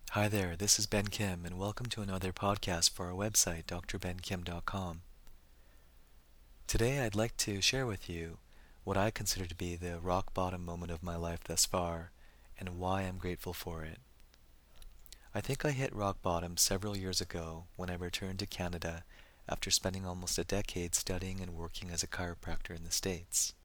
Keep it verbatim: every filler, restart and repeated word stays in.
Hi there, this is Ben Kim, and welcome to another podcast for our website, d r ben kim dot com. Today, I'd like to share with you what I consider to be the rock bottom moment of my life thus far, and why I'm grateful for it. I think I hit rock bottom several years ago when I returned to Canada after spending almost a decade studying and working as a chiropractor in the States.